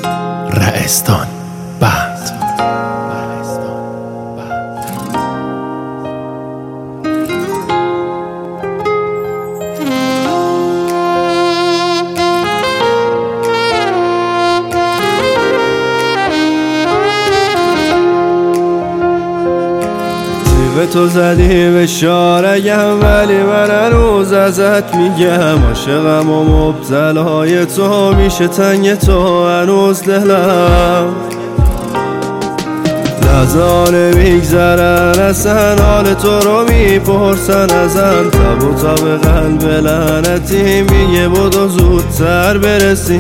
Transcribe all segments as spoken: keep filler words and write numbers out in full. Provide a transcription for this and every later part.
رعستان بند. به تو زدی به شارگم، ولی من هنوز ازت میگم عاشقم و مبتلای تو، میشه تنگ تو هنوز دلم. لحظان میگذرن اصلا حال تو رو میپرسن ازم، تب و تب قلب لعنتی میگه بدو زودتر برسی.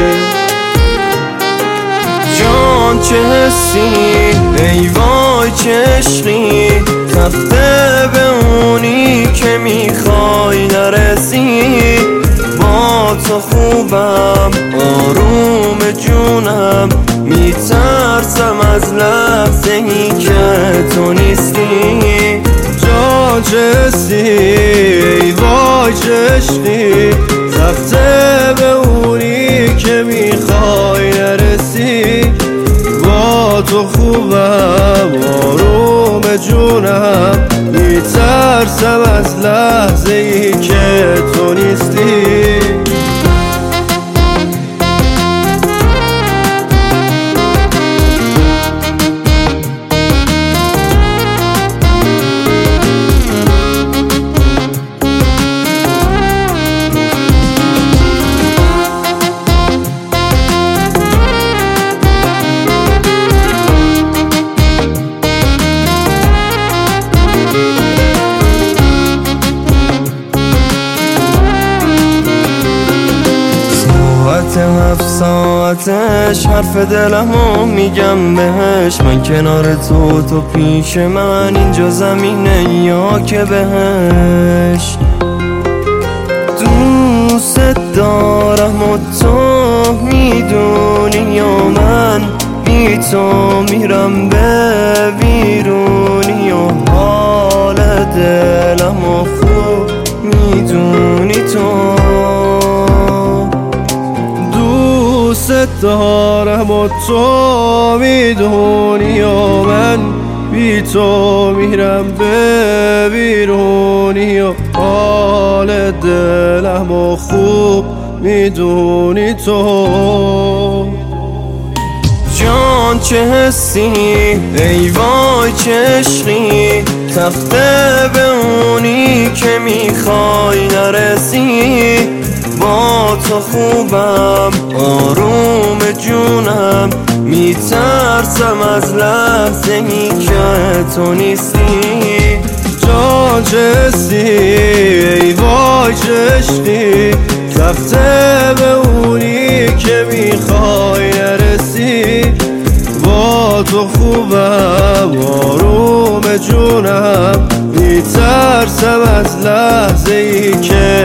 جان چه حسی ای وای چه عشقی، تخته به اونی که میخوای نرسی. با تو خوبم آروم جونم، میترسم از لحظه ای که تو نیستی. جان چه حسی ای وای چه عشقی، تخته به اونی که میخوای نرسی. با تو خوبم آروم جونم، میترسم از لحظه ای که تو نیستی. هفت ساعتش حرف دلمو میگم بهش، من کنار تو تو پیش من، اینجا زمینه یا که بهش. دوست دارم و تو میدونی یا من بی تو میرم به بیرونی، و حال دلمو خوب میدونی تو. دوست دارم و تو میدونی و من بی تو میرم به بیرونی، و حال دلم و خوب میدونی تو. جان چه حسی ای وای چه عشقی، تخته به اونی که میخوای نرسی. با تو خوبم آروم جونم، میترسم از لحظه ای که تو نیستی. جان چه حسی ای وای چه عشقی، تخته به اونی که میخوای نرسی. با تو خوبم آروم جونم، میترسم از لحظه ای که